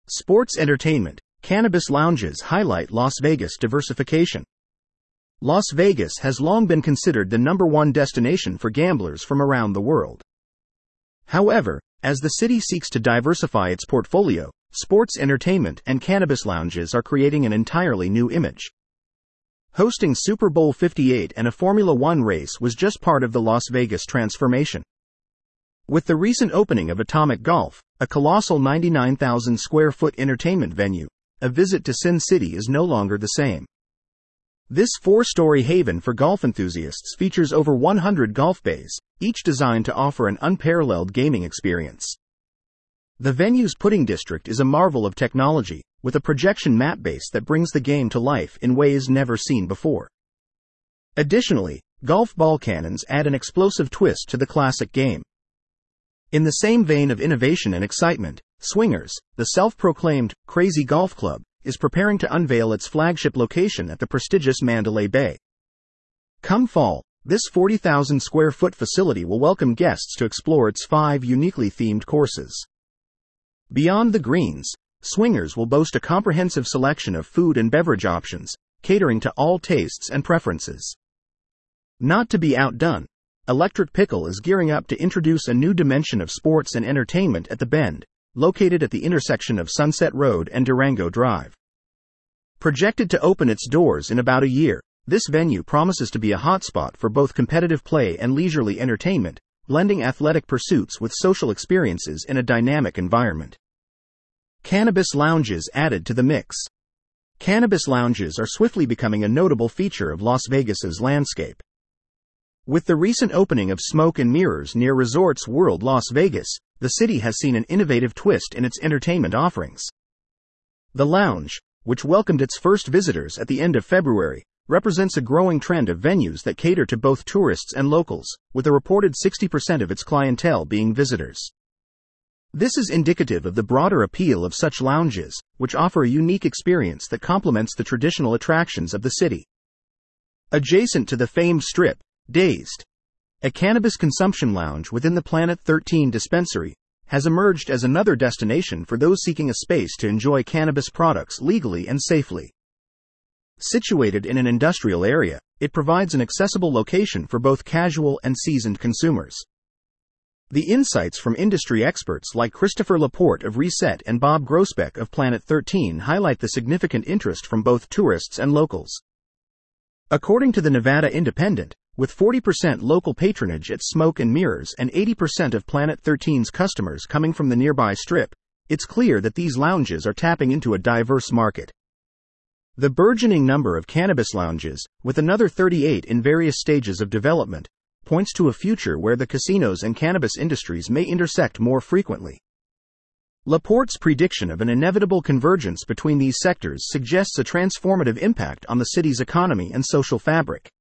Sports entertainment, cannabis lounges highlight Las Vegas diversification. Las Vegas has long been considered the #1 destination for gamblers from around the world. However, as the city seeks to diversify its portfolio, sports entertainment and cannabis lounges are creating an entirely new image. Hosting Super Bowl 58 and a Formula One race was just part of the Las Vegas transformation. With the recent opening of Atomic Golf, a colossal 99,000 square foot entertainment venue, a visit to Sin City is no longer the same. This 4-story haven for golf enthusiasts features over 100 golf bays, each designed to offer an unparalleled gaming experience. The venue's putting district is a marvel of technology, with a projection map base that brings the game to life in ways never seen before. Additionally, golf ball cannons add an explosive twist to the classic game. In the same vein of innovation and excitement, Swingers, the self-proclaimed crazy golf club, is preparing to unveil its flagship location at the prestigious Mandalay Bay. Come fall, this 40,000 square foot facility will welcome guests to explore its 5 uniquely themed courses. Beyond the greens, Swingers will boast a comprehensive selection of food and beverage options, catering to all tastes and preferences. Not to be outdone, Electric Pickle is gearing up to introduce a new dimension of sports and entertainment at The Bend, located at the intersection of Sunset Road and Durango Drive. Projected to open its doors in about a year, this venue promises to be a hotspot for both competitive play and leisurely entertainment, blending athletic pursuits with social experiences in a dynamic environment. Cannabis lounges added to the mix. Cannabis lounges are swiftly becoming a notable feature of Las Vegas's landscape. With the recent opening of Smoke and Mirrors near Resorts World Las Vegas, the city has seen an innovative twist in its entertainment offerings. The lounge, which welcomed its first visitors at the end of February, represents a growing trend of venues that cater to both tourists and locals, with a reported 60% of its clientele being visitors. This is indicative of the broader appeal of such lounges, which offer a unique experience that complements the traditional attractions of the city. Adjacent to the famed Strip, Dazed, a cannabis consumption lounge within the Planet 13 dispensary, has emerged as another destination for those seeking a space to enjoy cannabis products legally and safely. Situated in an industrial area, it provides an accessible location for both casual and seasoned consumers. The insights from industry experts like Christopher Laporte of Reset and Bob Groesbeck of Planet 13 highlight the significant interest from both tourists and locals. According to the Nevada Independent, with 40% local patronage at Smoke and Mirrors and 80% of Planet 13's customers coming from the nearby Strip, it's clear that these lounges are tapping into a diverse market. The burgeoning number of cannabis lounges, with another 38 in various stages of development, points to a future where the casinos and cannabis industries may intersect more frequently. Laporte's prediction of an inevitable convergence between these sectors suggests a transformative impact on the city's economy and social fabric.